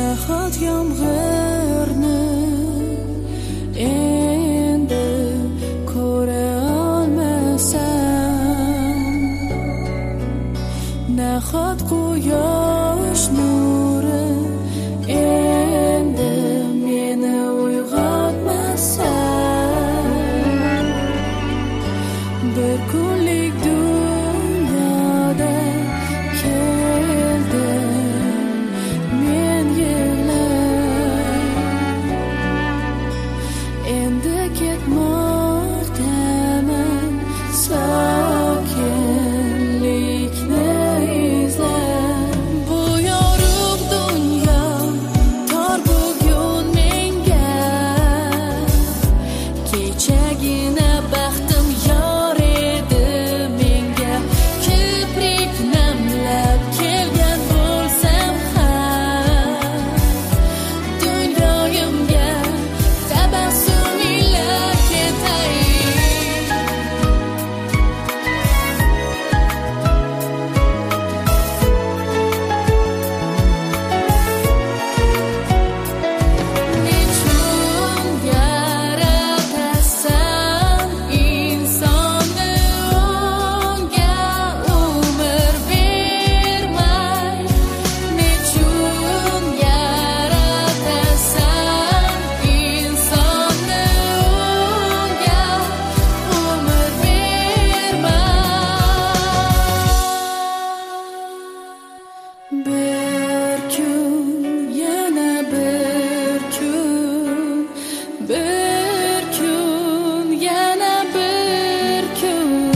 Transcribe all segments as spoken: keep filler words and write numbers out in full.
nahot yomg'irni endi ko'ra olmasam, nahot quyosh nuri endi meni uyg'otmasa, bir kunlik dunyoda keldim men yig'lab, endi ketmoqdaman sokinlikni izlab. Bu yorug' dunyo tor bugun menga, kechagina baxtim yor edi menga. Kiprik namlab kelgan bo'lsam ham, dunyoyimga tabassum ila ketay. Nechun yaratasan insonni unga umr bermay, nechun yaratasan insonni unga umr bermay. Bir kun yana bir kun, bir kun yana bir kun,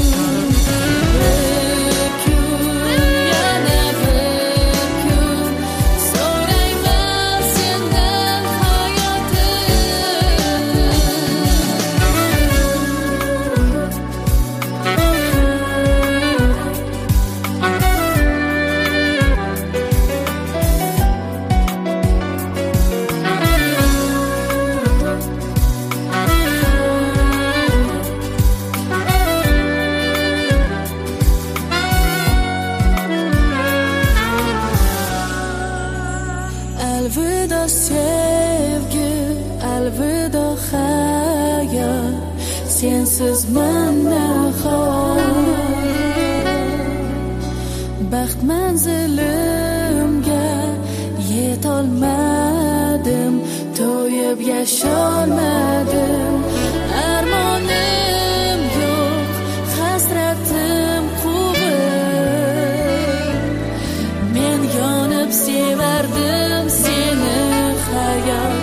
bir kun yana bir kun, so'rayman sendan Alvido sevgi, alvido hayot, sensiz man nahot. Baxt manzilimga yetolmadim, to'yib yasholmadim. Armonim yo'q, hasratim quvib, men yonib sevardim seni hayot.